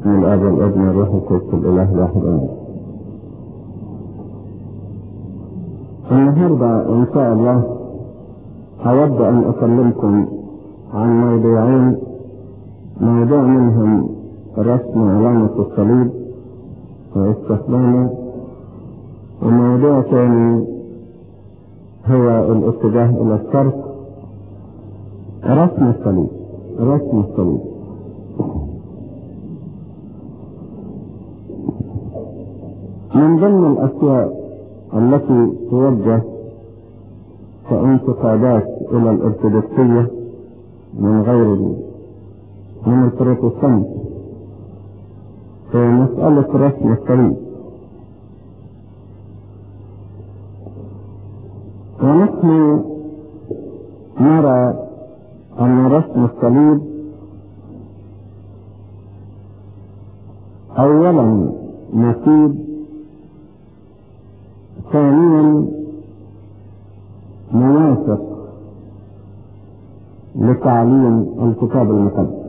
باسم الاب والابن والروح القدس الاله الواحد امين. النهارده ان شاء الله اود ان اكلمكم عن موضوعين، موضوع منهم رسم علامة الصليب واستخدامه، وموضوع ثاني هو الاتجاه الى الشرق. رسم الصليب من ضمن الاشياء التي توجه كانتقادات الى الارثوذكسية من البروتستانت في مسألة رسم الصليب، ونحن نرى أن رسم الصليب أولا مفيد، ثانيا موافق لتعليم الكتاب المقدس.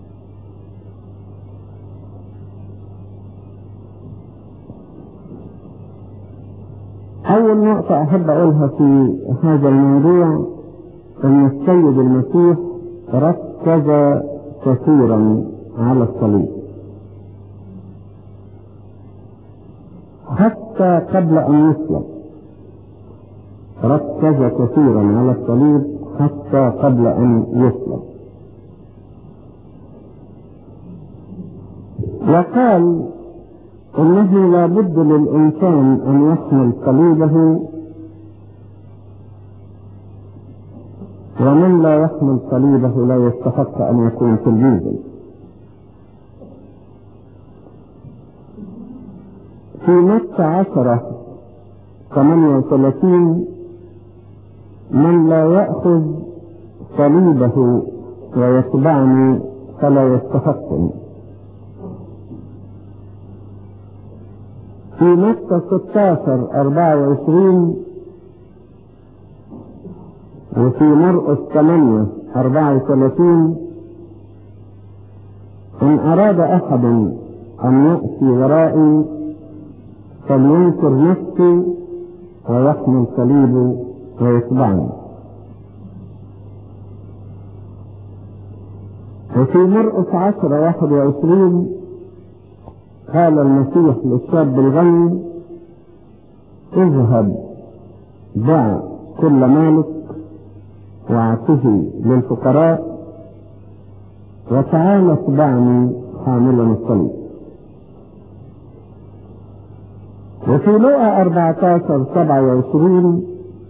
أول نقطة أحب أقولها في هذا الموضوع أن السيد المسيح ركز كثيرا على الصليب حتى قبل أن يصلب. ركز كثيرا على الصليب حتى قبل أن يصلب، وقال إنه لا بد للإنسان أن يحمل صليبه، ومن لا يحمل صليبه لا يستحق أن يكون تلميذا. في متى 10:38 من لا يأخذ صليبه ويتبعني فلا يستحقني. في متى 16:24 وفي مرقس 8:34 إن أراد أحد أن يأتي ورائي فلينكر نفسه ويحمل صليبه ويتبعني. وفي مرقس 10:21 قال المسيح للشاب الغني اذهب بع كل مالك واعطه للفقراء وتعال اتبعني حاملا الصليب. وفي لوقا 14:27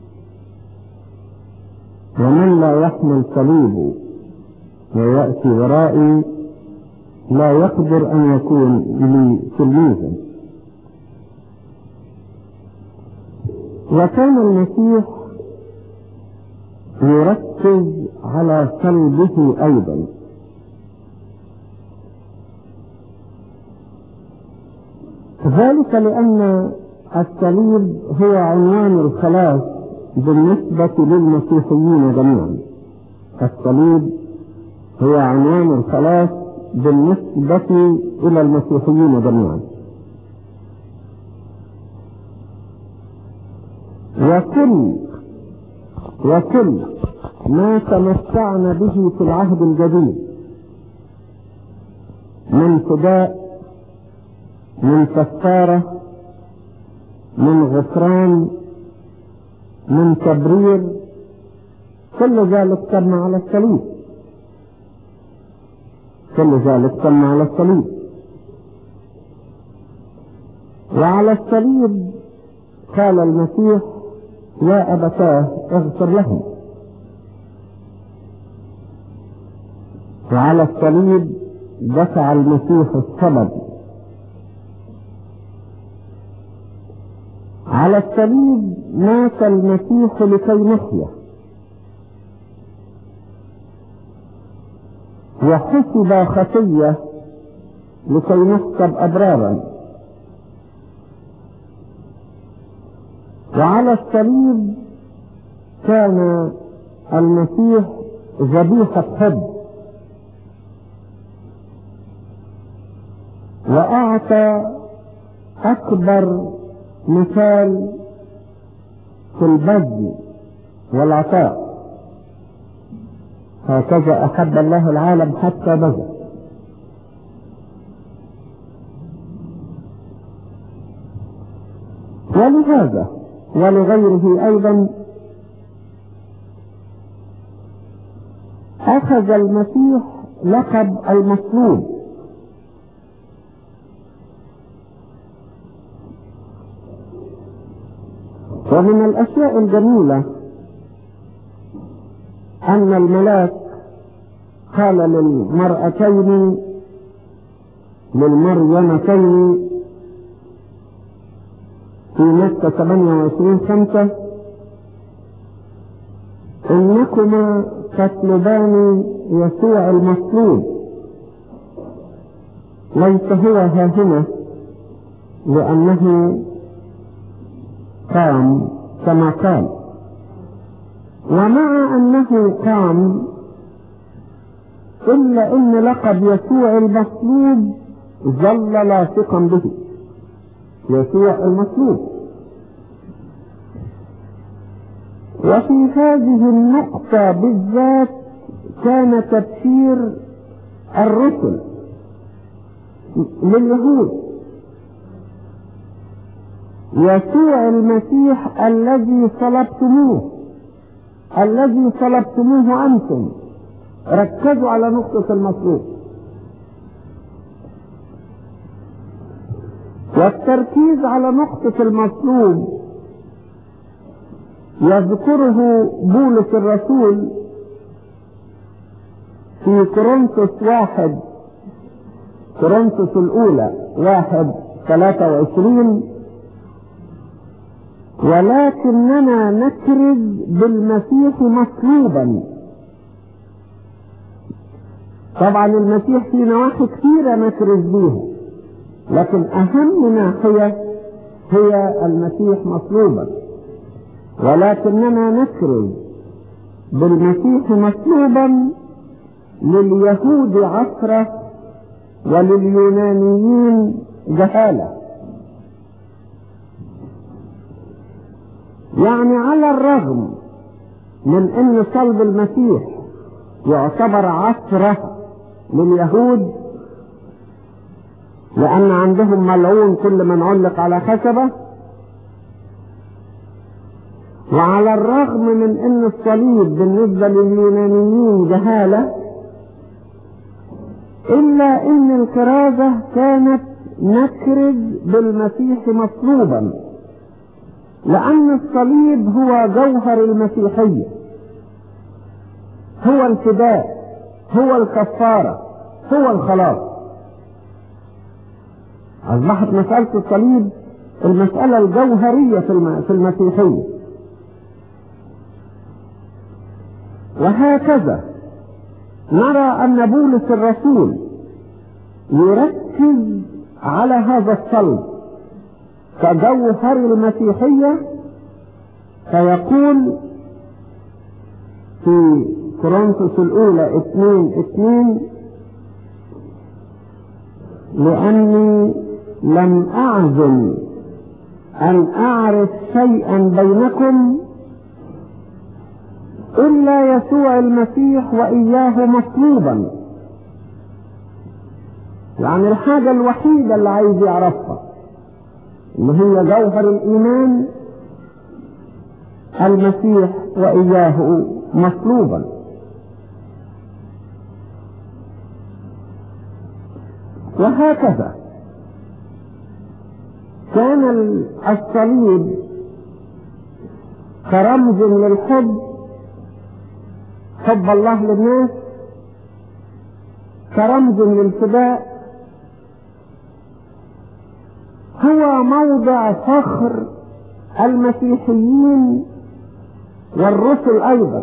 ومن لا يحمل صليبه ويأتي ورائي لا يقدر أن يكون لي تلميذا. وكان المسيح يركز على صلبه أيضا، ذلك لأن الصليب هو عنوان الخلاص بالنسبة للمسيحيين جميعا. الصليب هو عنوان الخلاص بالنسبة إلى المسيحيين جميعا، وكل ما تمتعنا به في العهد الجديد من فداء، من كفارة، من غفران، من تبرير، كل ذلك تم على الصليب. وعلى الصليب قال المسيح يا أبتاه اغفر لهم. وعلى الصليب دفع المسيح السبب. على الصليب مات المسيح لكي نحيا، وحسب خطية لكي نحسب أبرارا. وعلى الصليب كان المسيح ذبيحة حب، وأعطى أكبر مثال في البذل والعطاء. هكذا أحب الله العالم حتى بذل. ولهذا ولغيره أيضا أخذ المسيح لقب المصلوب. ومن الأشياء الجميلة أن الملاك قال للمريمتين في متى 28:5 إنكما تطلبان يسوع المصلوب، ليس هو هاهنا لأنه قام كما قال. ومع أنه قام إلا أن لقب يسوع المصلوب ظل لاصقا به. يسوع المصلوب. وفي هذه النقطة بالذات كان تبشير الرسل لليهود. يسوع المسيح الذي صلبتموه أنتم. ركزوا على نقطة المصلوب، والتركيز على نقطة المصلوب يذكره بولس الرسول في كورنثوس الأولى 1:23: ولكننا نكرز بالمسيح مصلوبا. طبعا المسيح في نواحي كثيرة نكرز بيها، لكن أهم ناحية هي المسيح مصلوبا. ولكننا نكرز بالمسيح مصلوبا لليهود عثرة ولليونانيين جهالة. يعني على الرغم من أن صلب المسيح يعتبر عثرة لليهود لأن عندهم ملعون كل من علق على خشبة، وعلى الرغم من أن الصليب بالنسبة لليونانيين جهالة، إلا أن الكرازة كانت نكرز بالمسيح مصلوبا، لأن الصليب هو جوهر المسيحية، هو الفداء، هو الكفارة، هو الخلاص. أصبحت مسألة الصليب المسألة الجوهرية في المسيحية. وهكذا نرى أن بولس الرسول يركز على هذا الصلب كجوهر المسيحية، فيقول في كورنثوس الأولى 2:2: لأني لم أعزم أن أعرف شيئا بينكم إلا يسوع المسيح وإياه مصلوبا. يعني الحاجة الوحيدة اللي عايز يعرفها اللي هي جوهر الإيمان المسيح وإياه مصلوبا. وهكذا كان الصليب كرمز للحب، حب الله للناس، كرمز للفداء، هو موضع فخر المسيحيين والرسل أيضا،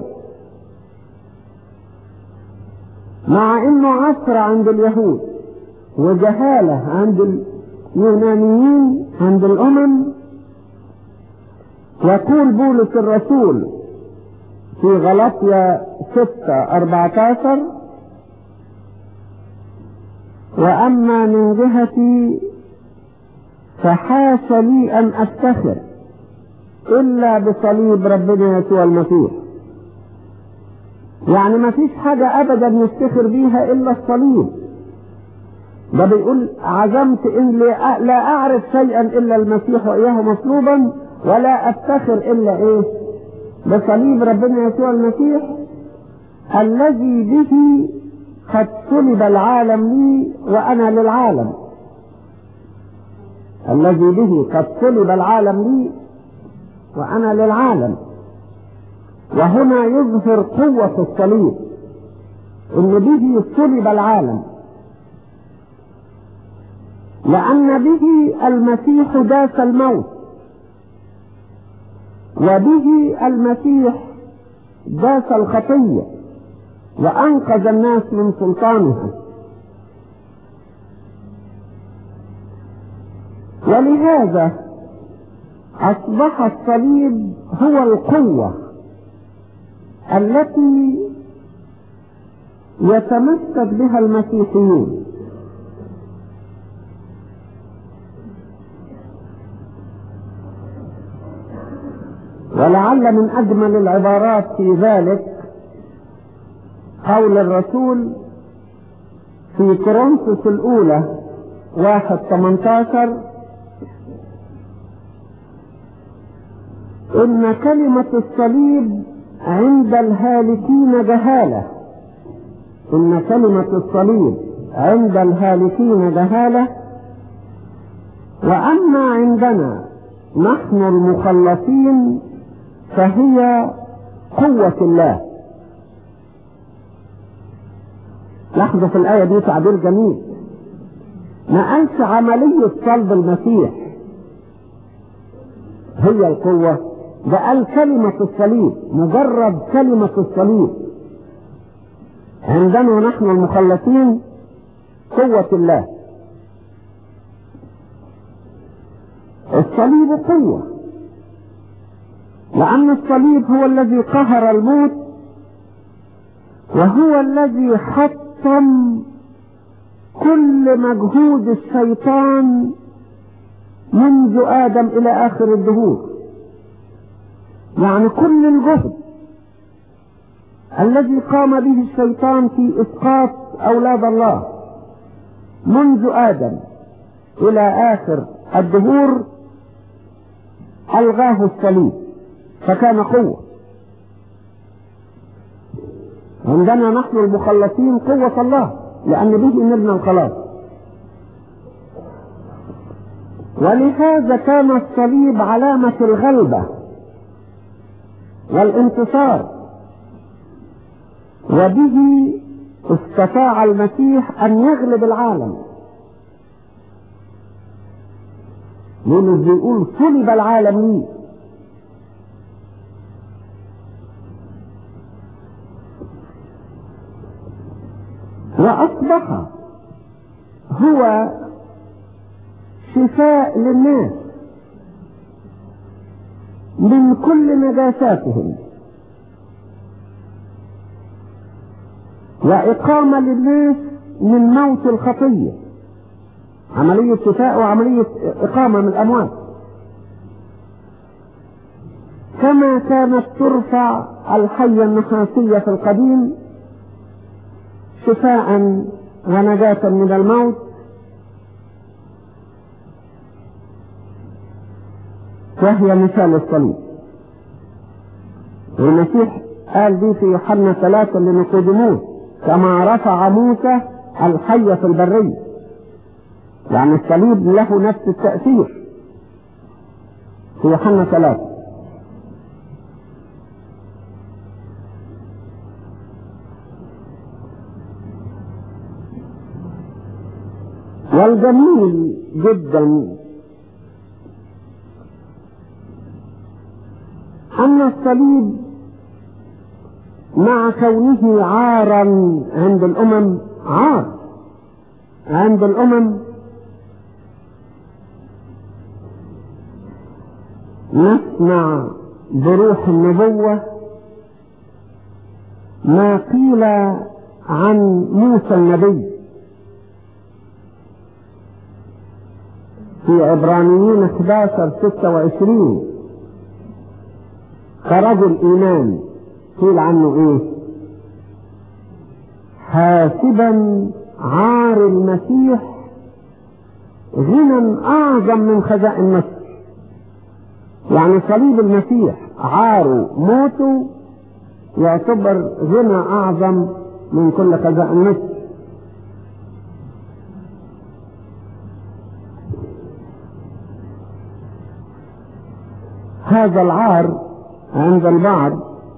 مع انه عثرة عند اليهود وجهالة عند اليونانيين عند الأمم. يقول بولس الرسول في غلاطيا 6:14: وأما من جهتي فحاش لي أن أفتخر إلا بصليب ربنا يسوع المسيح. يعني ما فيش حاجة أبدا نفتخر بيها إلا الصليب. ده بيقول عزمت إن لا أعرف شيئا إلا المسيح وإياه مصلوبا، ولا أفتخر إلا إيه؟ بصليب ربنا يسوع المسيح الذي به قد صلب العالم لي وأنا للعالم. الذي به قد صلب العالم لي وأنا للعالم. وهنا يظهر قوة الصليب، إن به صلب العالم، لأن به المسيح داس الموت، وبه المسيح داس الخطية وأنقذ الناس من سلطانها. ولهذا أصبح الصليب هو القوة التي يتمسك بها المسيحيون. ولعل من أجمل العبارات في ذلك قول الرسول في كورنثوس الأولى 1:18: إن كلمة الصليب عند الهالكين جهالة. إن كلمة الصليب عند الهالكين جهالة، وأما عندنا نحن المخلصين فهي قوة الله. لاحظوا في الآية دي تعبير جميل، ما قالش عملية صلب المسيح هي القوة، ده قال كلمة الصليب، مجرد كلمة الصليب. عندنا نحن المخلصين قوة الله. الصليب قوة، لأن الصليب هو الذي قهر الموت، وهو الذي حطم كل مجهود الشيطان منذ آدم إلى آخر الدهور. يعني كل الجهد الذي قام به الشيطان في إسقاط أولاد الله منذ آدم إلى آخر الدهور ألغاه الصليب، فكان قوة. عندنا نحن المخلصين قوة الله، لأن به نبنى الخلاص. ولهذا كان الصليب علامة الغلبة والانتصار، وبه استطاع المسيح أن يغلب العالم. يونس بيقول صلب العالم لي. وأصبح هو شفاء للناس من كل نجاساتهم، وإقامة للناس من موت الخطية، عملية شفاء وعملية إقامة من الأموات. كما كانت ترفع الحية النحاسية في القديم شفاء ونجاة من الموت، وهي مثال الصليب. والمسيح قال دي في يوحنا 3 لنيقوديموس: كما رفع موسى الحية في البرية. يعني الصليب له نفس التأثير في يوحنا 3. والجميل جدا أن الصليب مع كونه عارا عند الأمم، عار عند الأمم، نسمع بروح النبوة ما قيل عن موسى النبي في عبرانيين 11:26 كرجل إيمان قيل عنه إيه؟ حاسبا عار المسيح غنى أعظم من خزائن مصر. يعني صليب المسيح عاره موته يعتبر غنى أعظم من كل خزائن مصر. هذا العار عند البعض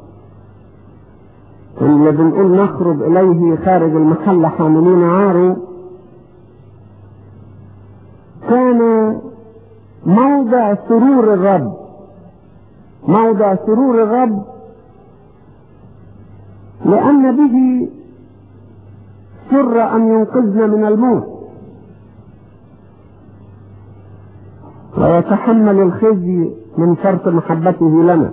اللي بنقول نخرج إليه خارج المحل حاملين عاره كان موضع سرور الرب، موضع سرور الرب، لأن به سر أن ينقذنا من الموت ويتحمل الخزي من فرط محبته لنا.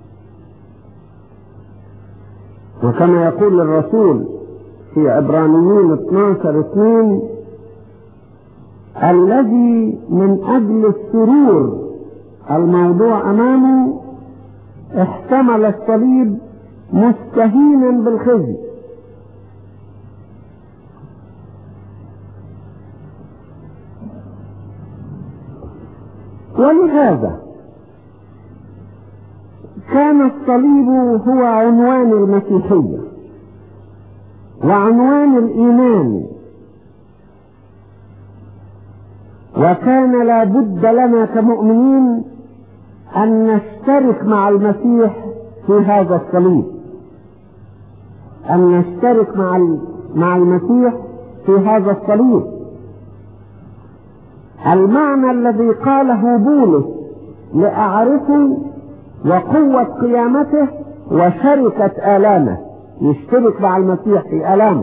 وكما يقول الرسول في عبرانيين 12:2 الذي من أجل السرور الموضوع أمامه احتمل الصليب مستهينا بالخزي. ولهذا كان الصليب هو عنوان المسيحية وعنوان الإيمان، وكان لا بد لنا كمؤمنين أن نشترك مع المسيح في هذا الصليب، أن نشترك مع المسيح في هذا الصليب. المعنى الذي قاله بولس لأعرفه وقوة قيامته وشركة آلامه، يشترك مع المسيح في آلامه.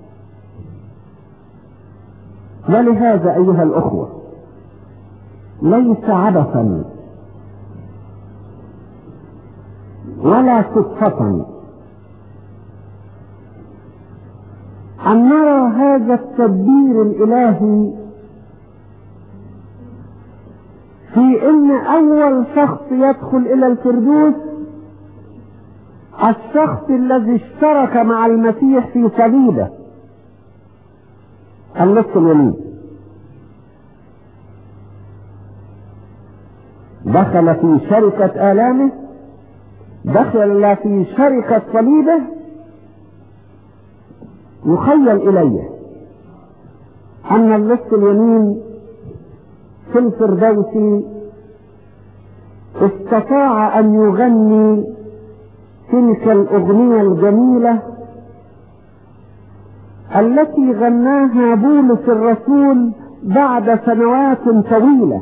ولهذا أيها الأخوة ليس عبثا ولا صدفة أن نرى هذا التدبير الإلهي في أن أول شخص يدخل إلى الفردوس الشخص الذي اشترك مع المسيح في صليبه، اللص اليمين. دخل في شركة آلامه، دخل في شركة صليبه. يخيل إليه أن اللص اليمين في الفردوس استطاع أن يغني تلك الأغنية الجميلة التي غناها بولس الرسول بعد سنوات طويلة.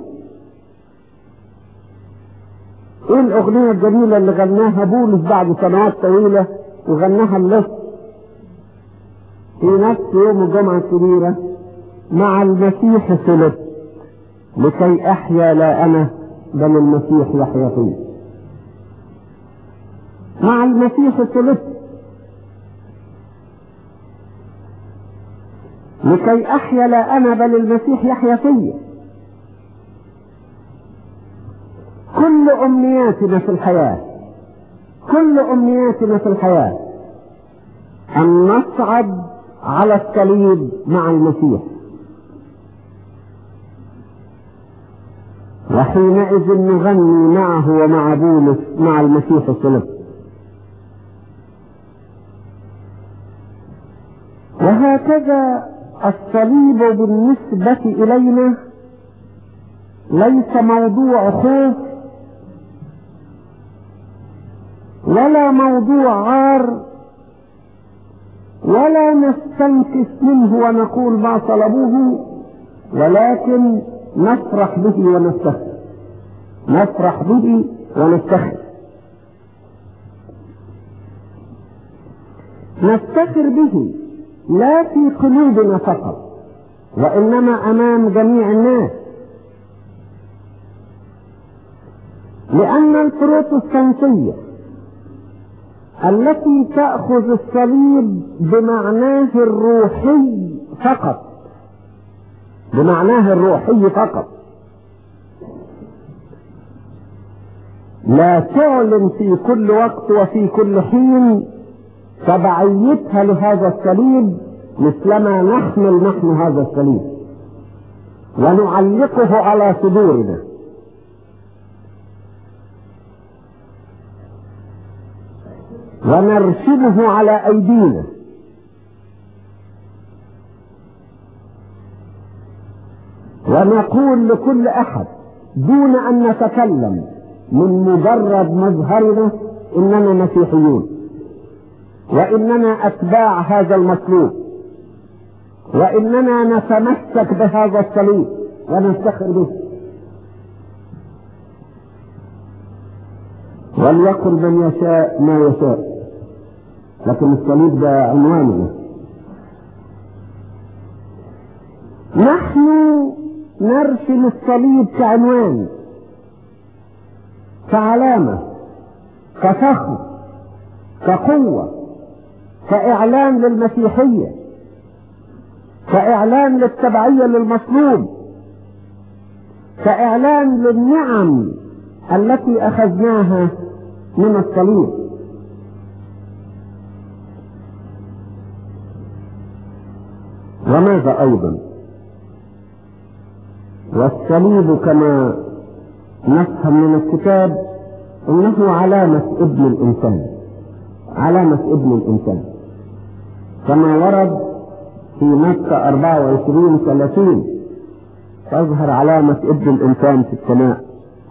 ايه الأغنية الجميلة اللي غناها بولس بعد سنوات طويلة وغناها اللص في نفس يوم الجمعة الكبيرة؟ مع المسيح صلبت لكي أحيا لا أنا بل المسيح يحيا فيه. مع المسيح صلبت لكي أحيا لا أنا بل المسيح يحيا فيه. كل أمنياتنا في الحياة، كل أمنياتنا في الحياة أن نصعد على الصليب مع المسيح، وحينئذ نغني معه ومع بولس مع المسيح الصلب. وهكذا الصليب بالنسبة إلينا ليس موضوع خوف ولا موضوع عار، ولا نستنكف منه ونقول ما صلبوه، ولكن نفرح به ونفتخر، نفرح به ونفتخر. نفتخر به لا في قلوبنا فقط وإنما أمام جميع الناس، لأن البروتستانتية التي تأخذ الصليب بمعناه الروحي فقط، بمعناه الروحي فقط، لا تعلن في كل وقت وفي كل حين تبعيتها لهذا الصليب مثلما نحمل نحن هذا الصليب ونعلقه على صدورنا. ونرسمه على أيدينا. ونقول لكل أحد دون أن نتكلم من مجرد مظهرنا إننا مسيحيون، وإننا أتباع هذا المطلوب، وإننا نتمسك بهذا الصليب ونفتخر به. وليقل من يشاء ما يشاء، لكن الصليب ده عنواننا. نحن نرسم الصليب كعنوان، كعلامة، كفخر، كقوة، كإعلان للمسيحية، كإعلان للتبعية للمطلوب، كإعلان للنعم التي أخذناها من الصليب. وماذا أيضا؟ والصليب كما نفهم من الكتاب إنه علامة ابن الإنسان، علامة ابن الإنسان، كما ورد في متى 24:30 تظهر علامة ابن الإنسان في السماء.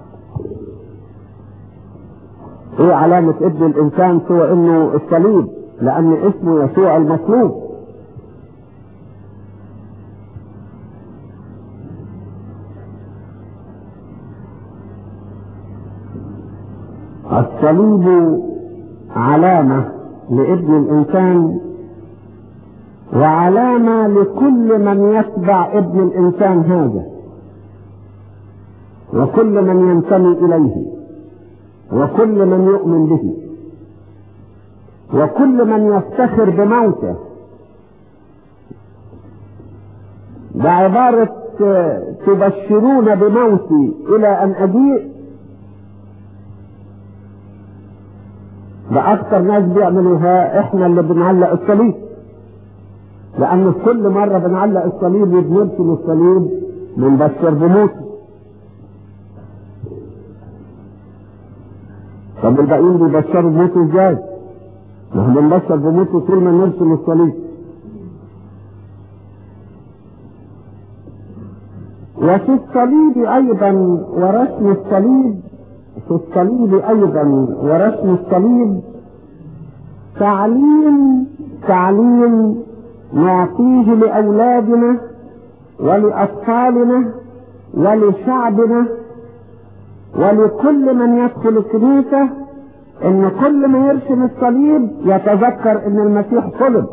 ايه علامة ابن الإنسان؟ سوى انه الصليب، لأن اسمه يسوع المصلوب. الصليب علامة لابن الإنسان، وعلامة لكل من يتبع ابن الإنسان هذا، وكل من ينتمي إليه، وكل من يؤمن به، وكل من يفتخر بموته. ده عبارة تبشرون بموتي إلى أن أجيء. ده أكثر ناس بيعملوها إحنا اللي بنعلق الصليب، لأن في كل مرة بنعلق الصليب وبنرسم الصليب بنبشر بموته. طب الباقيين بيبشروا بموته ازاي؟ نحن بنبشر بموته طول ما نرسم الصليب. وفي الصليب أيضا ورسم الصليب، في الصليب أيضا ورسم الصليب تعليم نعطيه لأولادنا ولأطفالنا ولشعبنا ولكل من يدخل الكنيسة، ان كل ما يرسم الصليب يتذكر ان المسيح صلب.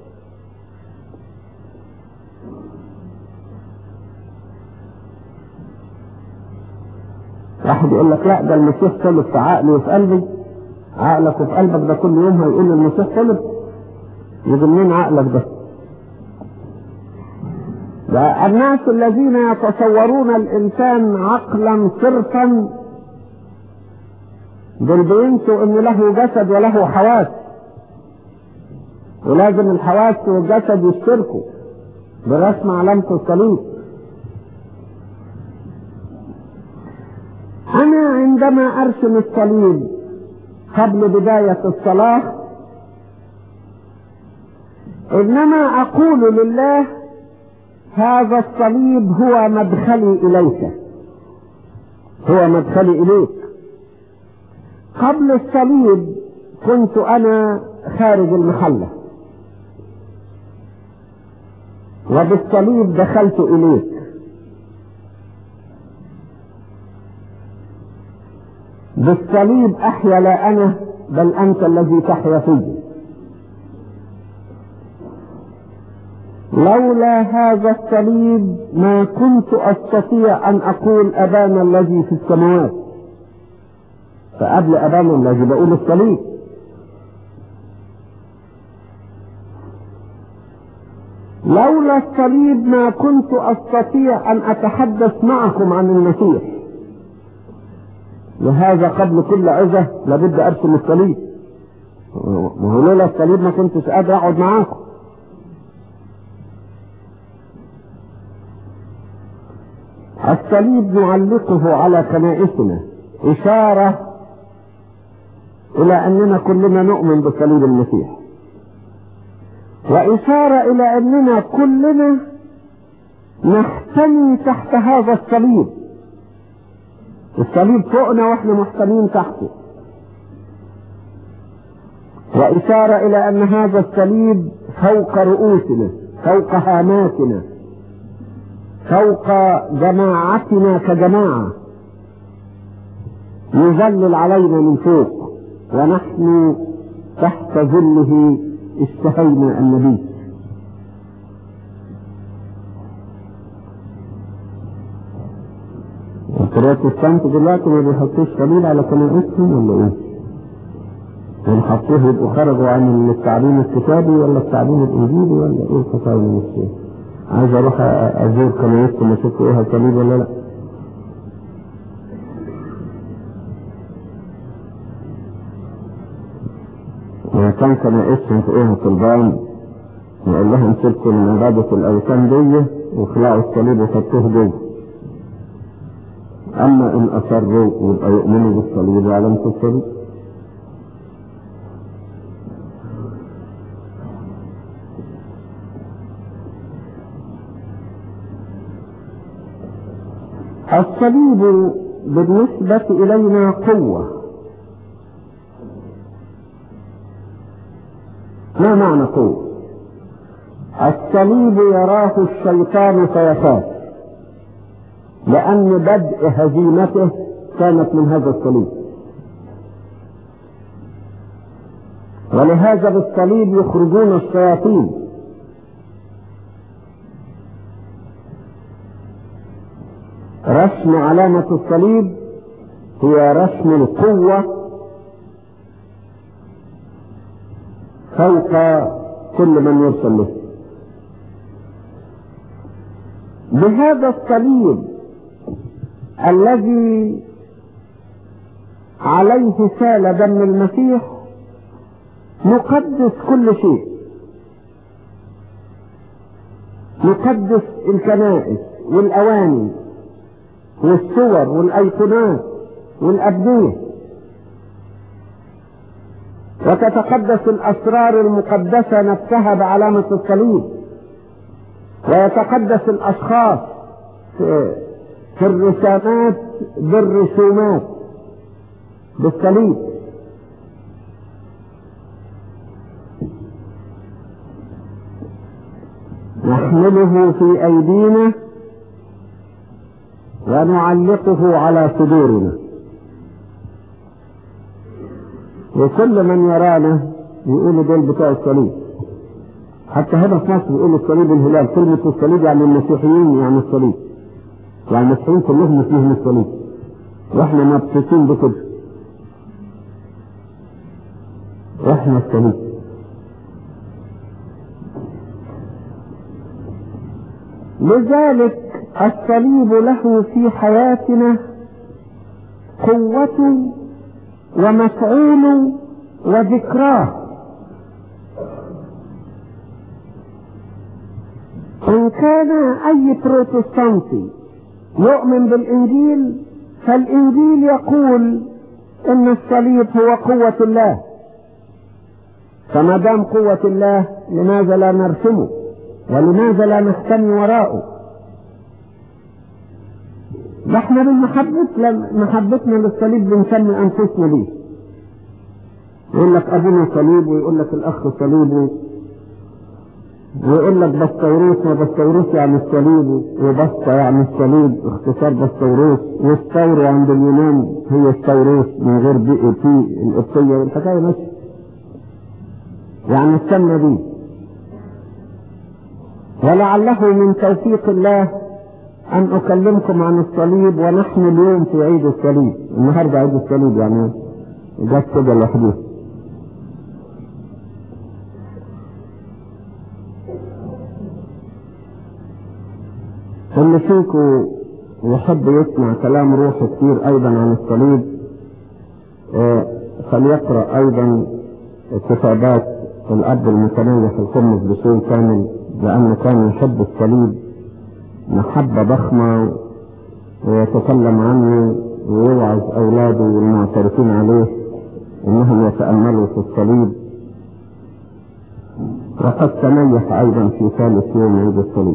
واحد يقول لك لا ده المسيح صلب في عقلي وفي قلبي. عقلك وفي قلبك ده كل يوم هيقول المسيح صلب؟ يجي منين عقلك ده؟ ده الناس الذين يتصورون الانسان عقلا صرفا دول بينسوا ان له جسد وله حواس، ولازم الحواس والجسد يشتركوا برسم علامة الصليب. انا عندما ارسم الصليب قبل بداية الصلاة انما اقول لله هذا الصليب هو مدخلي اليك، هو مدخلي اليك. قبل الصليب كنت انا خارج المحلة، وبالصليب دخلت اليك. بالصليب احيا لا انا بل انت الذي تحيا فيه. لولا هذا الصليب ما كنت استطيع ان اقول ابانا الذي في السماوات، فقبل ابانا الذي بقول الصليب. لولا الصليب ما كنت استطيع ان اتحدث معكم عن المسيح، لهذا قبل كل عظة لابد ارسم الصليب، ما هو لولا الصليب ما كنتش قادر اقعد معاكم. الصليب نعلقه على كنائسنا إشارة إلى أننا كلنا نؤمن بصليب المسيح، وإشارة إلى أننا كلنا نحتمي تحت هذا الصليب. الصليب فوقنا واحنا محتمين تحته، وإشارة إلى أن هذا الصليب فوق رؤوسنا، فوق هاماتنا، فوق جماعتنا كجماعة، يظلل علينا من فوق، ونحن تحت ظله اشتهينا النبي. البروتستانت دلوقتي ما بيحطوش صليب على كنائسهم ولا ايه؟ بيحطوه يبقوا خرجوا عن التعليم الكتابي ولا التعليم الانجيلي ولا ايه الحكايه دي؟ عايز اروح ازور كنائسهم اشوف ايه صليب ولا لا. كان كنائسهم في ايه طلبان يقول لهم سبتوا من عبادة الاوثان دي وخلعوا الصليب وحطوه جوه. اما ان اصروا يبقى يؤمنوا بالصليب وعلامة الصليب. الصليب بالنسبة إلينا قوة. ما معنى قوة؟ الصليب يراه الشيطان فيخاف، لأن بدء هزيمته كانت من هذا الصليب، ولهذا بالصليب يخرجون الشياطين. رسم علامة الصليب هي رسم القوة فوق كل من يرسل له. بهذا الصليب الذي عليه سال دم المسيح نقدس كل شيء، نقدس الكنائس والأواني والصور والأيقونات والأبنية، وتتقدس الأسرار المقدسة نفسها بعلامة الصليب، ويتقدس الأشخاص في الرسامات بالرسومات بالصليب. نحمله في أيدينا ونعلقه على صدورنا، وكل من يرانا يقول دول بتوع الصليب. حتى هنا في مصر يقولوا الصليب الهلال، كلمة الصليب يعني المسيحيين يعني الصليب، يعني المسيحيين كلهم اسمهم الصليب، واحنا مبسوطين بكده، واحنا الصليب. لذلك الصليب له في حياتنا قوة ومفعول وذكراه. إن كان أي بروتستانتي يؤمن بالإنجيل فالإنجيل يقول إن الصليب هو قوة الله، فما دام قوة الله لماذا لا نرسمه ولماذا لا نحتمي وراءه؟ نحن محبتنا للصليب بنسمي أنفسنا به. يقول لك أبونا صليب، ويقول لك الأخ صليب، ويقول لك بسطوروس، وبسطوروس يعني الصليب، وبسطة يعني الصليب اختصار بسطوروس، والثور عند اليونان هي الثوروس من غير بي اي تي القبطية والحكاية ماشي، يعني السمنة دي. ولعله من توفيق الله أن أكلمكم عن الصليب ونحن اليوم في عيد الصليب. النهاردة عيد الصليب يعني جت كده لوحده. اللي فيكم يحب يسمع كلام روحي كتير أيضا عن الصليب فليقرأ أيضا كتابات الأب المتنيح القمص بشوي كامل، لأنه كان يحب الصليب محبة ضخمة ويتكلم عنه ويوعظ أولاده والمعترفين عليه إنهم يتأملوا في الصليب. وقد تنيح أيضا في ثالث يوم عيد الصليب.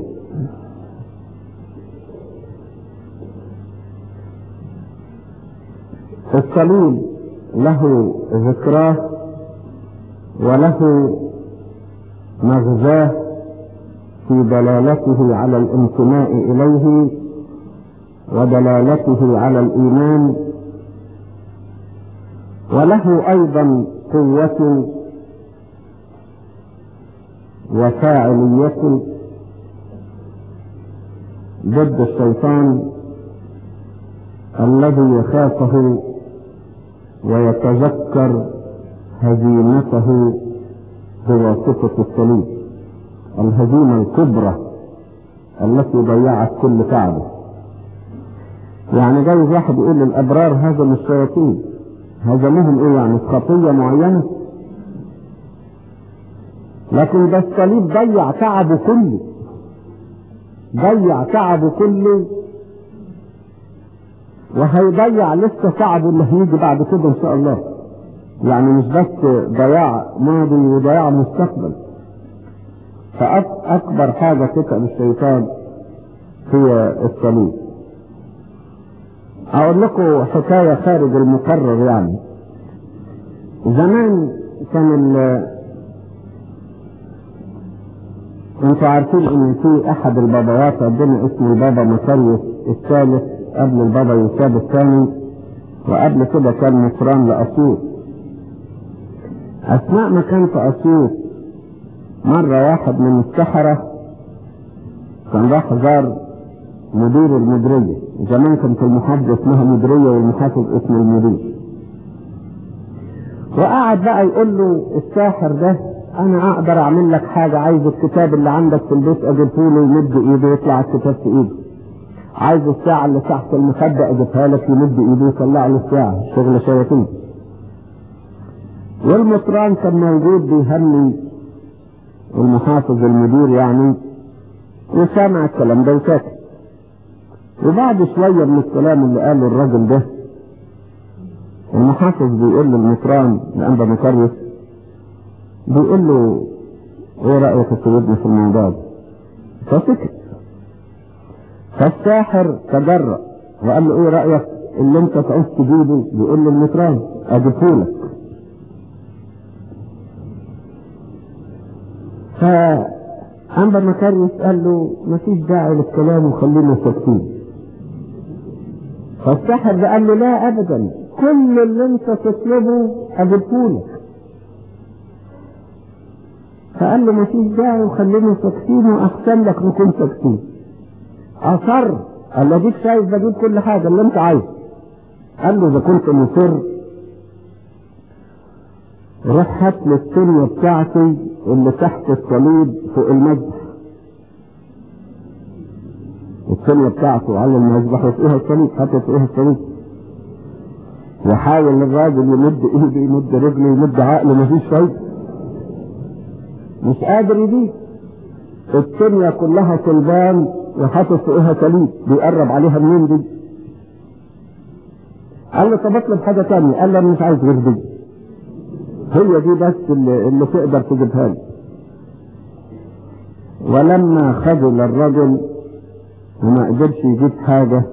الصليب له ذكراه وله مغزاه في دلالته على الانتماء إليه ودلالته على الإيمان، وله أيضا قوة وفاعلية ضد الشيطان الذي يخافه ويتذكر هزيمته بواسطة الصليب، الهزيمة الكبرى التي ضيعت كل تعبه. يعني جايز واحد يقول للأبرار هزم الشياطين، هزمهم ايه يعني؟ خطية معينة؟ لكن ده الصليب ضيع تعبه كله، ضيع تعبه كله، وهيضيع لسه تعبه اللي هيجي بعد كده ان شاء الله. يعني مش بس ضياع ماضي وضياع مستقبل. فأكبر حاجة تتعب الشيطان هي الصليب. أقول لكم حكاية خارج المقرر. يعني زمان كان انتوا عارفين ان في احد الباباوات عندنا اسمه البابا مكاريوس الثالث قبل البابا يوساب الثاني، وقبل كده كان مصران لأسيوط. اثناء ما كان في أسيوط مرة واحد من السحرة كان راح زار مدير المديرية. زمان كانت المحافظة اسمها مديرية والمحافظ اسمه المدير. وقعد بقى يقول له الساحر ده انا اقدر اعمل لك حاجة، عايز الكتاب اللي عندك في البيت اجيبهوله يمد ايده يطلع الكتاب في ايده، عايز الساعة اللي تحت المخدة اجيبها لك يمد ايده يطلع له الساعة، شغل شياطين. والمطران كان موجود بيهني المحافظ المدير يعني، وسامع الكلام ده وساكت. وبعد شوية من الكلام اللي قاله الراجل ده المحافظ بيقول للمطران لأنبا مكاريوس، بيقول له ايه رأيك يا سيدنا في الموضوع ده؟ فسكت. فالساحر تجرأ وقال له ايه رأيك اللي انت تعوز تجيبه؟ بيقول له المطران اجيبهولك. فأنبا مكاريوس قال له مفيش داعي للكلام وخلينا ساكتين. فالساحر ده قال له لا ابدا، كل اللي انت تطلبه اجيبهولك. فقال له مفيش داعي وخلينا ساكتين واحسن لك نكون ساكتين. اصر، قال له ديك شايف بجيب كل حاجه اللي انت عايزه. قال له اذا كنت مصر روح هات لي التنية بتاعتي اللي تحت الصليب فوق المذبح. التنية بتاعته على المذبح وفوقها الصليب، حتى فوقها الصليب. وحاول الراجل يمد ايده يمد رجله يمد عقله، مفيش فايده، مش قادر يجيب. التنية كلها صلبان وحاطط فوقها صليب، بيقرب عليها منين دي؟ قال له طب اطلب حاجه ثانيه. قال له انا مش عايز غير دي، هي دي بس اللي تقدر تجيبها لي. ولما خذل الرجل وما قدرش يجيب حاجه،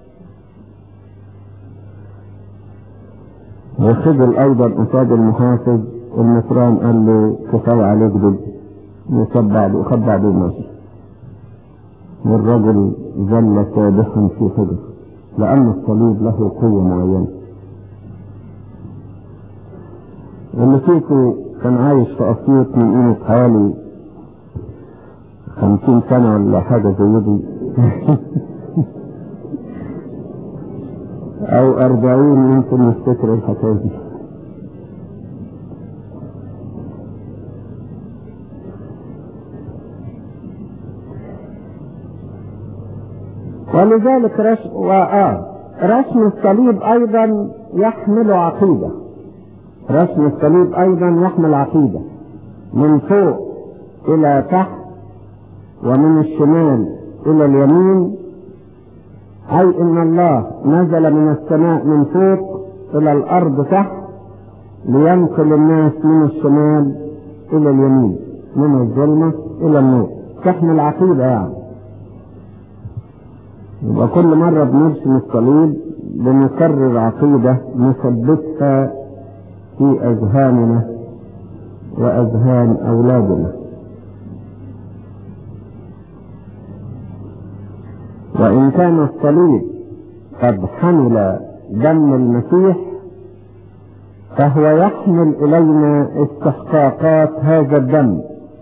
وخذل ايضا قصاد المحافظ، المصران قال له كفايه عليك دي، وخد بعض وماشي. والرجل ظل سابحا في حجر، لأن الصليب له قوة معينة. ولكيكو كان عايش في أسيوط من قيمة حوالي 50 سنة ولا حاجة زي دي أو 40 يمكن نفتكر الحكاية دي. ولذلك رسم الصليب أيضا يحمل عقيدة. رسم الصليب أيضا يحمل عقيدة من فوق إلى تحت ومن الشمال إلى اليمين، أي إن الله نزل من السماء من فوق إلى الأرض تحت لينقل الناس من الشمال إلى اليمين، من الظلمة إلى النور. تحمل عقيدة يعني. يبقى كل مرة بنرسم الصليب بنكرر عقيدة نثبتها في أذهاننا وأذهان أولادنا. وإن كان الصليب قد حمل دم المسيح فهو يحمل إلينا استحقاقات هذا الدم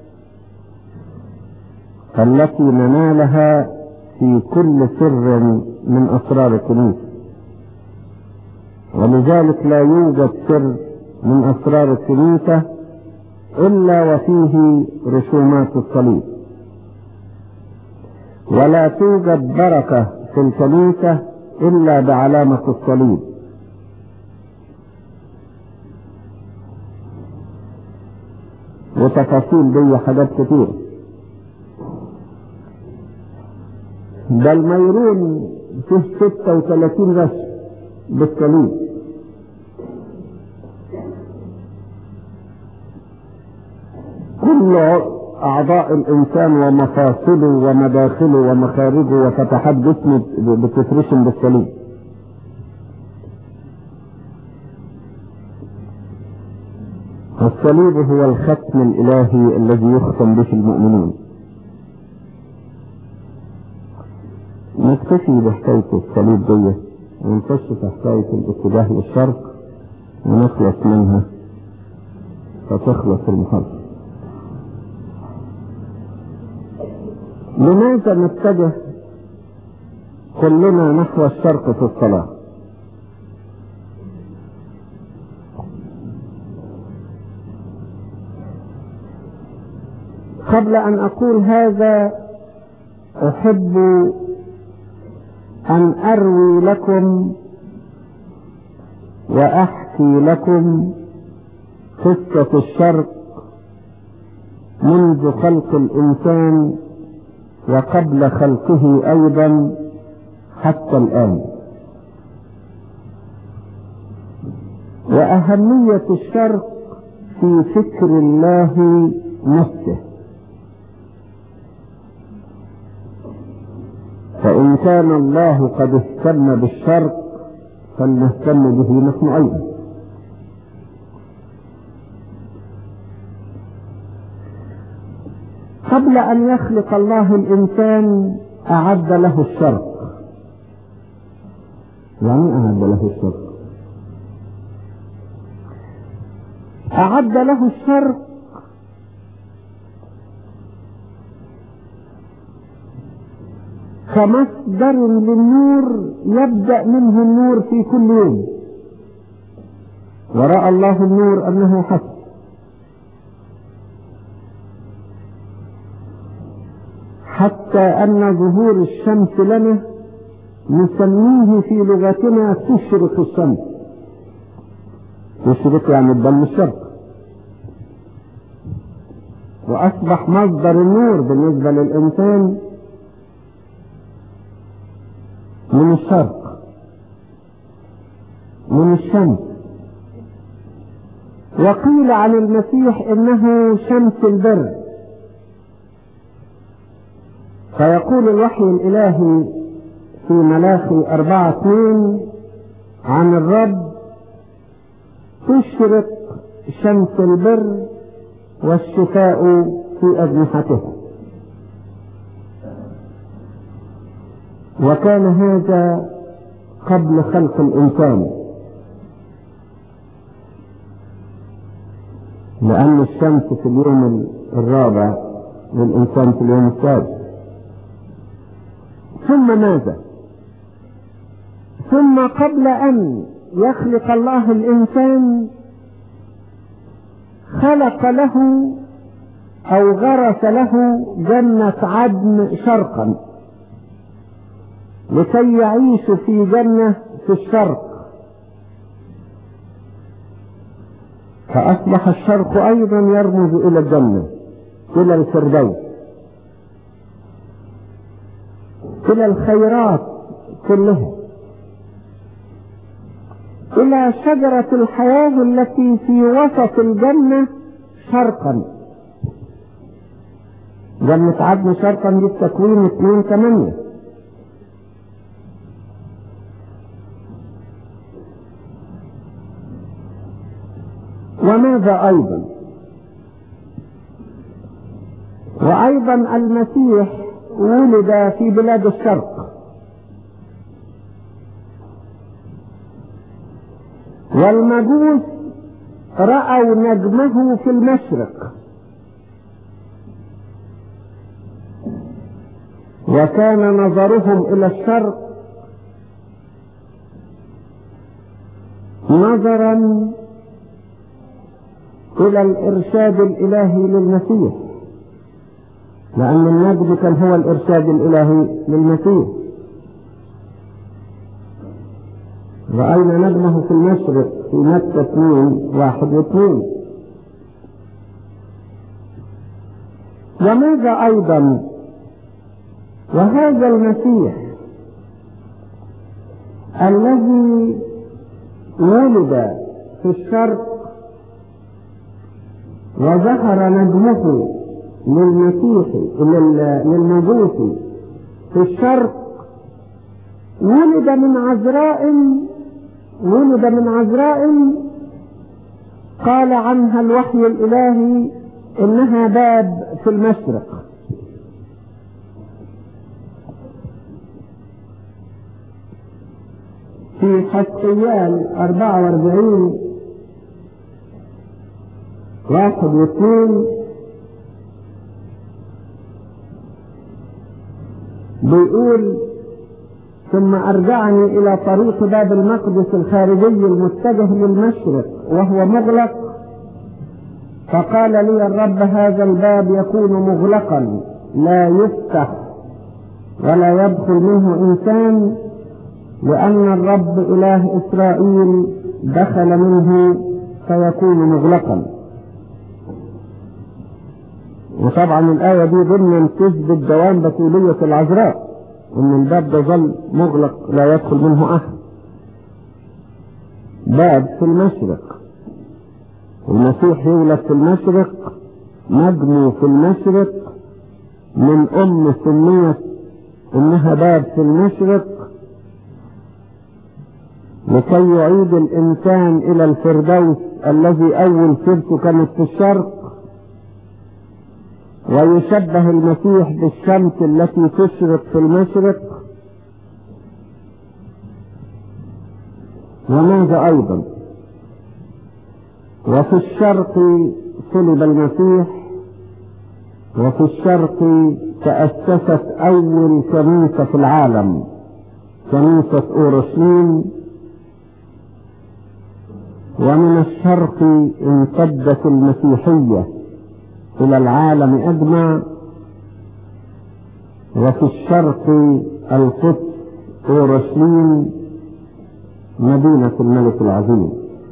التي ننالها في كل سر من أسرار الكنيسة. ولذلك لا يوجد سر من أسرار الكنيسة إلا وفيه رسومات الصليب، ولا توجد بركة في الكنيسة إلا بعلامة الصليب. وتفاصيل دي حاجات كتير. ده الميرون فيه 36 رسم بالصليب. كل أعضاء الإنسان ومفاصله ومداخله ومخارجه وفتحات جسمه بتترسم بالصليب. الصليب هو الختم الإلهي الذي يختم به المؤمنين. نكتفي بحكاية الصليب دي ونخش في حكاية الاتجاه للشرق ونخلص منها فتخلص المحاضرة. لماذا نتجه كلنا نحو الشرق في الصلاة؟ قبل أن أقول هذا أحب أن أروي لكم وأحكي لكم قصة الشرق منذ خلق الإنسان وقبل خلقه أيضا حتى الآن، وأهمية الشرق في فكر الله نفسه. فإن كان الله قد اهتم بالشرق فلنهتم به نحن أيضا. قبل أن يخلق الله الإنسان أعد له الشرق. يعني أعد له الشرق؟ أعد له الشرق كمصدر للنور يبدأ منه النور في كل يوم. ورأى الله النور أنه حسن، حتى أن ظهور الشمس لنا نسميه في لغتنا تشرق الشمس. تشرق يعني الدم الشرق، وأصبح مصدر النور بالنسبة للإنسان من الشرق، من الشمس. وقيل عن المسيح إنه شمس البر. فيقول الوحي الإلهي في ملاخي 4:2 عن الرب: تشرق شمس البر والشفاء في أجنحتها. وكان هذا قبل خلق الإنسان، لأن الشمس في اليوم الرابع والإنسان في اليوم السادس. ثم ماذا؟ ثم قبل أن يخلق الله الإنسان خلق له أو غرس له جنة عدن شرقا. لكي يعيشوا في جنة في الشرق، فأصبح الشرق أيضا يرمز إلى الجنة، إلى الفردوس، إلى الخيرات كلها، إلى شجرة الحياة التي في وسط الجنة شرقا. جنة عدن شرقا دي التكوين 2:8. وماذا أيضا؟ وأيضا المسيح ولد في بلاد الشرق، والمجوس رأوا نجمه في المشرق، وكان نظرهم إلى الشرق نظرا إلى الإرشاد الإلهي للمسيح، لأن النجم كان هو الإرشاد الإلهي للمسيح. رأينا نجمه في المشرق في متى 2:1-2. وماذا أيضا؟ وهذا المسيح الذي ولد في الشرق وظهر نجمه للمجوس في الشرق، ولد من عذراء قال عنها الوحي الإلهي إنها باب في المشرق. في حزقيال 44:1-2 بيقول: ثم أرجعني إلى طريق باب المقدس الخارجي المتجه للمشرق وهو مغلق، فقال لي الرب: هذا الباب يكون مغلقا لا يفتح ولا يدخل منه إنسان، لأن الرب إله إسرائيل دخل منه فيكون مغلقا. وطبعا الآية دي ضمن تثبت دوام بتولية العذراء، ان الباب ده ظل مغلق لا يدخل منه احد. باب في المشرق، المسيح يولد في المشرق، نجمه في المشرق، من سميت انها باب في المشرق، لكي يعيد الانسان الى الفردوس الذي اول سيرته كانت في الشرق، ويشبه المسيح بالشمس التي تشرق في المشرق. وماذا أيضا؟ وفي الشرق صلب المسيح، وفي الشرق تأسست أول كنيسة في العالم، كنيسة أورشليم، ومن الشرق امتدت المسيحية إلى العالم أجمع، وفي الشرق القدس أورشليم مدينة الملك العظيم.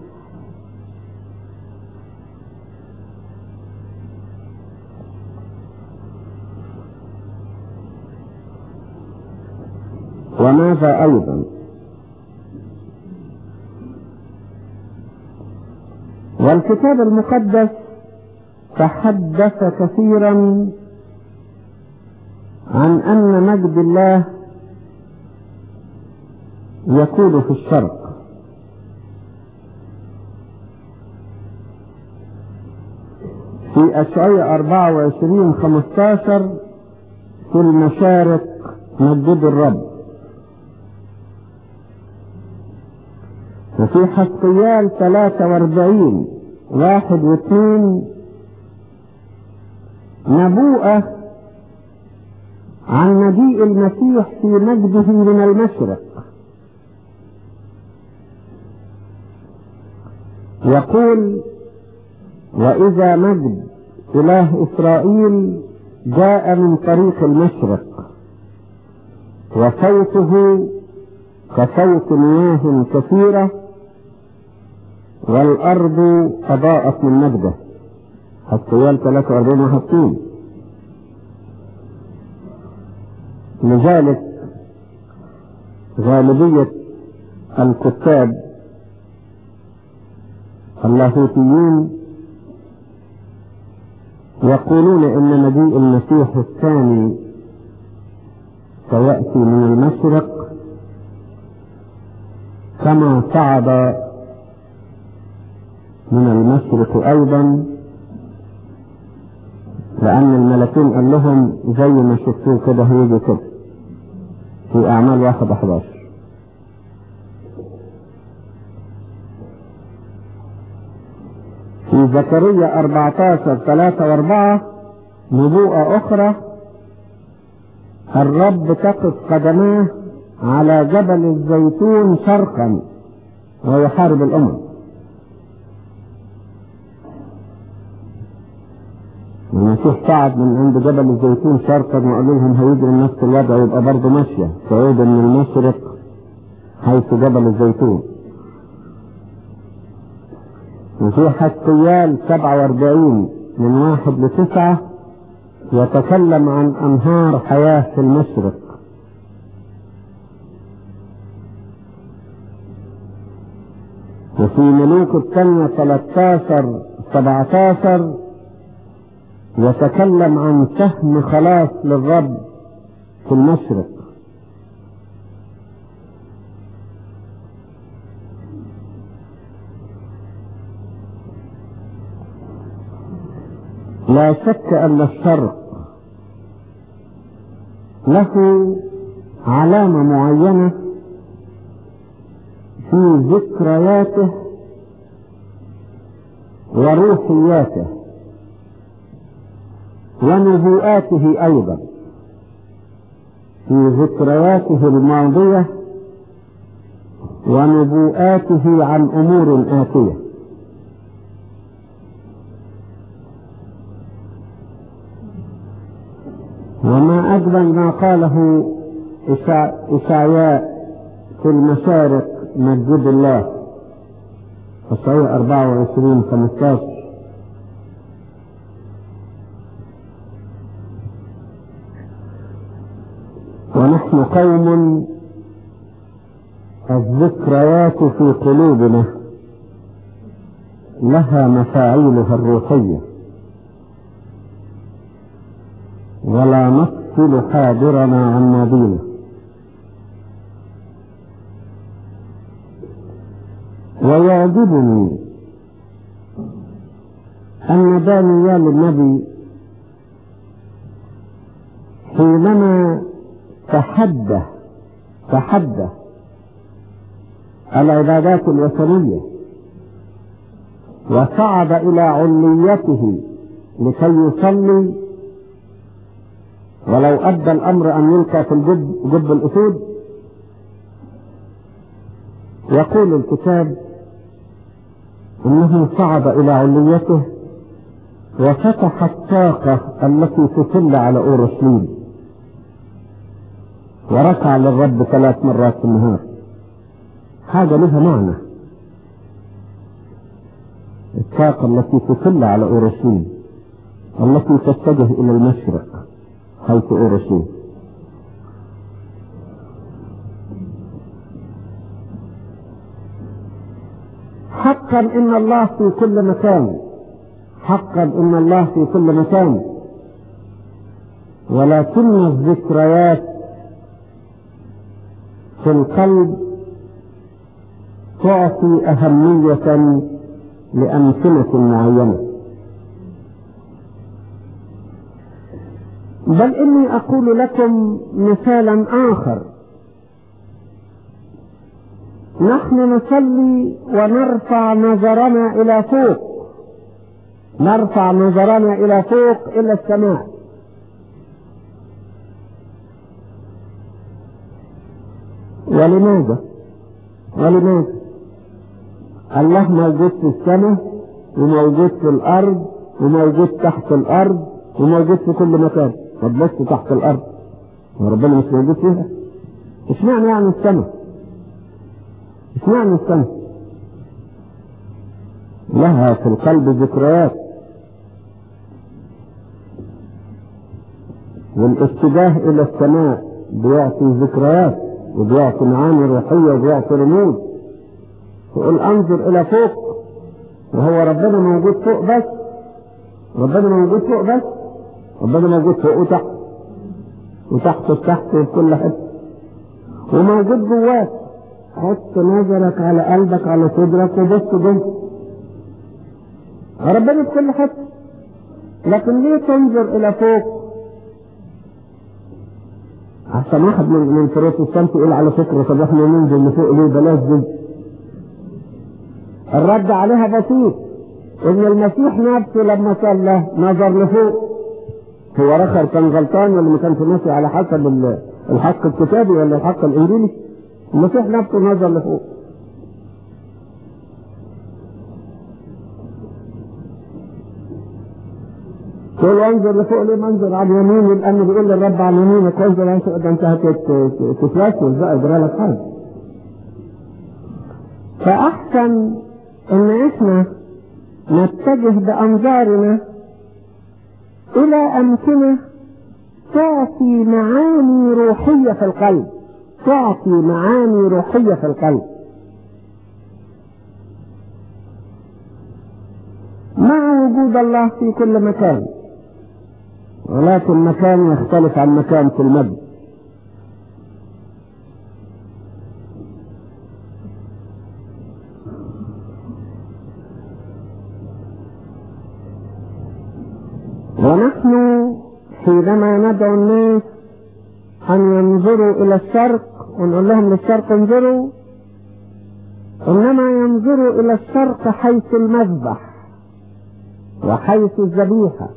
وماذا أيضا؟ والكتاب المقدس تحدث كثيرا عن أن مجد الله يكون في الشرق. في أشعياء 24:15 في المشارق مجد الرب. وفي حزقيال 43:1-2 نبوءة عن مجيء المسيح في مجده من المشرق، يقول: وإذا مجد إله إسرائيل جاء من طريق المشرق، وصوته كصوت مياه كثيرة، والأرض أضاءت من مجده. حسقيال 43:1. لذلك غالبية الكتاب اللاهوتيين يقولون إن مجيء المسيح الثاني سيأتي من المشرق كما صعد من المشرق أيضا، لأن الملكين قال لهم زي ما شفتوه كده هيجي كده في أعمال 1:11. في زكريا 14:3-4 نبوءة أخرى: الرب تقف قدماه على جبل الزيتون شرقا ويحارب الأمم. المسيح صعد من عند جبل الزيتون شرقا وقالوا لهم هيجري نفس الوضع، يبقى برضه ماشية صعود من المشرق حيث جبل الزيتون. وفي حسقيال 47:1-9 يتكلم عن أنهار حياة في المشرق. وفي ملوك الثانية 13:17 يتكلم عن سهم خلاص للرب في المشرق. لا شك أن الشرق له علامة معينة في ذكرياته وروحياته ونبوءاته أيضا، في ذكرياته الماضية ونبوءاته عن أمور آتية. وما أجمل ما قاله إشعياء في المشارق مجد الله، إشعياء 24:15: ونحن قوم الذكريات في قلوبنا لها مفاعيلها الروحية، ولا نفصل حاضرنا عن ماضينا. ويعجبني أن دانيال النبي حينما تحدى العبادات الوثنية وصعد إلى عليته لكي يصلي، ولو أدى الأمر أن يلقى في جب الأسود، يقول الكتاب إنه صعد إلى عليته وفتح الطاقة التي تطل على أورشليم وركع للرب 3 مرات في النهار. حاجة لها معنى، الطاقة التي تطل على أورشليم التي تتجه إلى المشرق حيث أورشليم. حقا إن الله في كل مكان، حقا إن الله في كل مكان، ولكن الذكريات في القلب تعطي أهمية لأمثلة معينة. بل إني أقول لكم مثالا آخر: نحن نصلي ونرفع نظرنا إلى فوق، نرفع نظرنا إلى فوق إلى السماء. ولماذا؟ الله موجود في السماء وموجود في الأرض وموجود تحت الأرض وموجود في كل مكان. طب بس تحت الأرض وربنا مش موجود فيها؟ اشمعنى يعني السماء؟ اشمعنى السماء؟ لها في القلب ذكريات، والاتجاه الى السماء بيعطي ذكريات وبيعطي معاني روحية وبيعطي رموز. تقول انظر الى فوق، وهو ربنا موجود فوق بس، ربنا موجود فوق بس، ربنا موجود فوق وتحت وتحت وتحت وفي كل حته، وموجود جواك. حط نظرك على قلبك على صدرك وبص جوه، ربنا في كل حته. لكن ليه تنظر الى فوق؟ عشان واحد من البروتستانت يقول على فكره طب احنا ننزل لفوق ليه؟ بلاش دي. الرد عليها بسيط، ان المسيح نفسه لما صلى نظر لفوق. هو رخر كان غلطان ولا ما كانش ماشي على حسب الحق الكتابي ولا الحق الانجيلي؟ المسيح نفسه نظر لفوق. تقول انظر لفوق ليه؟ منظر على اليمين، لانه بيقول للرب على يمينك وانظر انت هتتوسوس بقى يجرى لك حاجه. فاحسن ان احنا نتجه بانظارنا الى امكنه تعطي معاني روحيه في القلب، تعطي معاني روحيه في القلب، مع وجود الله في كل مكان، ولكن مكان يختلف عن مكان في المجد. ونحن حينما ندعو الناس أن ينظروا إلى الشرق ونقول لهم للشرق انظروا، إنما ينظروا إلى الشرق حيث المذبح وحيث الذبيحة،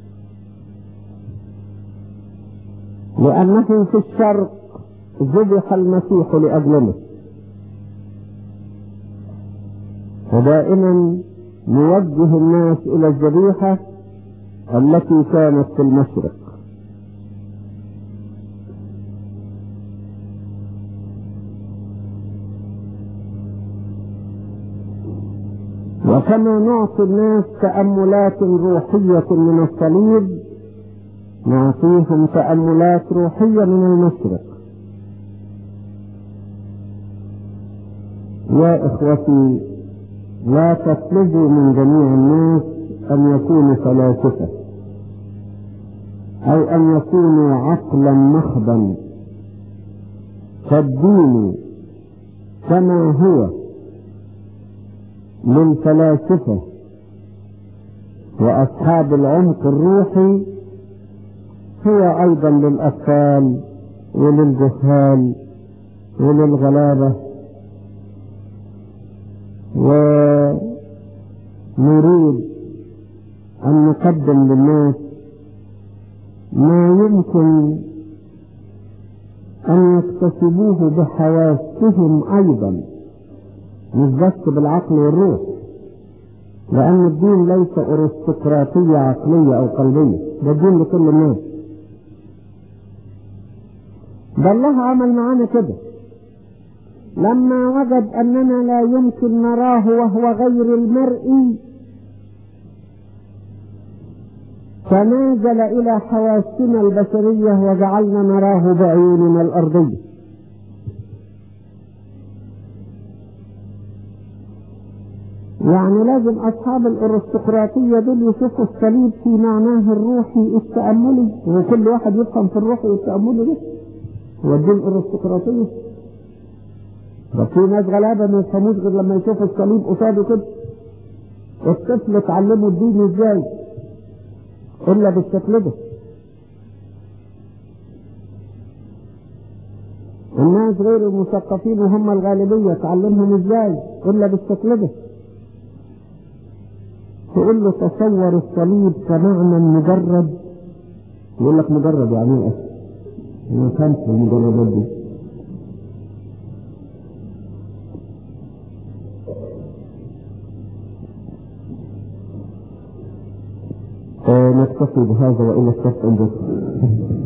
لأنه في الشرق ذبح المسيح لأجلنا. ودائما نوجه الناس إلى الذبيحة التي كانت في المشرق. وكما نعطي الناس تأملات روحية من الصليب، نعطيهم تأملات روحية من المشرق. يا إخوتي، لا تطلبوا من جميع الناس أن يكونوا فلاسفة أو أن يكونوا عقلا محضا، فالدين كما هو للفلاسفة وأصحاب العمق الروحي هو أيضا للأطفال وللجهال وللغلابة. ونريد أن نقدم للناس ما يمكن أن يكتسبوه بحواسهم أيضا، مش بس بالعقل والروح، لأن الدين ليس أرستقراطية عقلية أو قلبية، ده الدين لكل الناس. ده الله عمل معانا كده لما وجد أننا لا يمكن نراه وهو غير المرئي، فنازل إلى حواسنا البشرية وجعلنا نراه بعيوننا الأرضية. يعني لازم أصحاب الأرستقراطية دول يشوفوا الصليب في معناه الروحي التأملي، وكل واحد يفهم في الروحي والتأملي ده هو الدين الأرستقراطية. بس في ناس غلابة ما يفهموش غير لما يشوفوا الصليب قصاده كده. الطفل تعلموا الدين ازاي إلا بالشكل ده؟ الناس غير المثقفين وهم الغالبية تعلمهم ازاي إلا بالشكل ده؟ تقول له تصور الصليب كمعنى مجرد، يقول لك مجرد يعني ايه؟ ما كانش المجردات دي. نكتفي بهذا وإلى الشرط.